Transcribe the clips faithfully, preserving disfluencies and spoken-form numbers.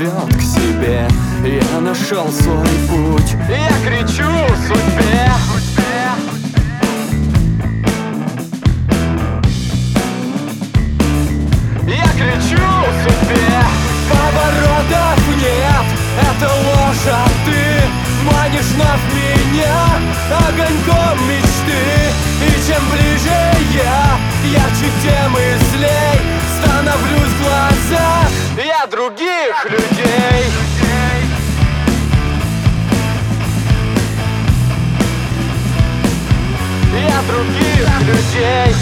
зовет к себе. Я нашел свой путь, я кричу судьбе. Я кричу судьбе. Поворотов нет, это ложь, а ты манишь вновь меня огоньком мечты. И чем ближе я, ярче тем и злей становлюсь в глаза я других людей. Я других людей.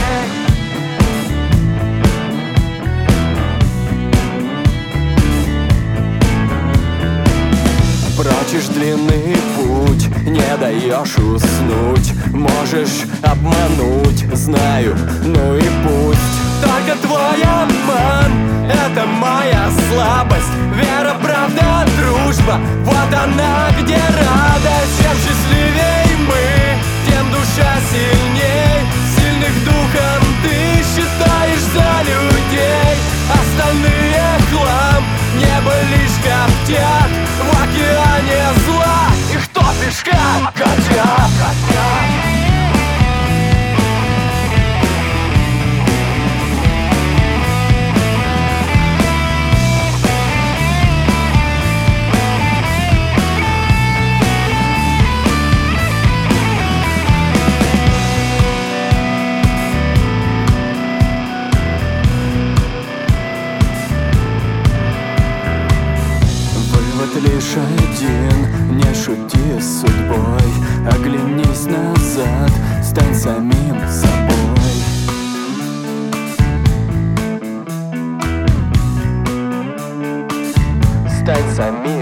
Прочишь длинный путь, не даешь уснуть. Можешь обмануть, знаю, ну и пусть. Только твой обман — это моя слабость. Вера, правда, дружба — вот она, где радость. Чем счастливей мы, тем душа сильней. Сильных духом ты считаешь за людей. Остальные хлам, небо лишь коптят в океане зла. Их топишь, как котят. Лишь один, не шути с судьбой. Оглянись назад, стань самим собой. Стань самим